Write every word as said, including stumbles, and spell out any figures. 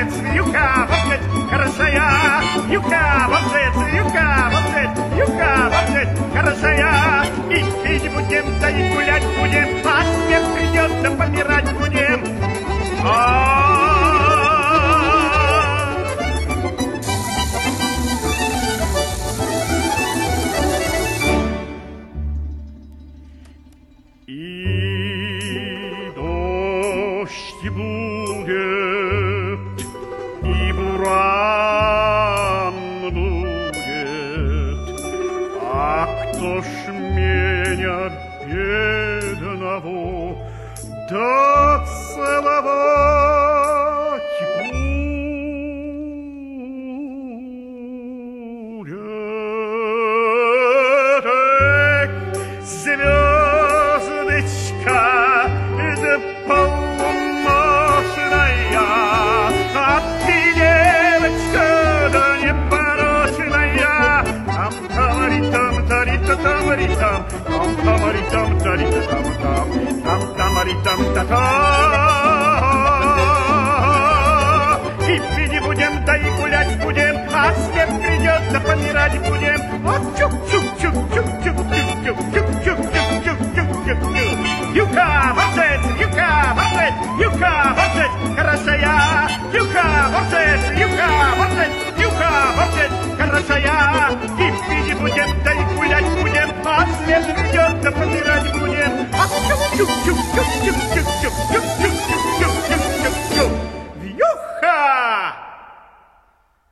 молодец, Вьюка, молодец, хорошая, Вьюка, молодец, Вьюка, молодец, Вьюка, молодец, хорошая. И пить будем, да и гулять будем, а смерть придет, да помирать будем. И дождь будет, и буран будет, а кто ж меня бедного да целовать будет? Эх, звездочка, да полуношная, а ты, девочка, да непорочная. Там-тамаритам-таритатамаритам, там-тамаритам-таритатам-там, там-тамаритам-та-та. И пить будем, да и гулять будем, а снег придет, да помирать будем. Вот чук-чук-чук-чук-чук-чук-чук-чук-чук-чук-чук-чук-чук. Юка, молодец, Юка, молодец, Юка, молодец, хорошая, Юка, молодец, Юка, молодец, Юка, молодец, хорошая.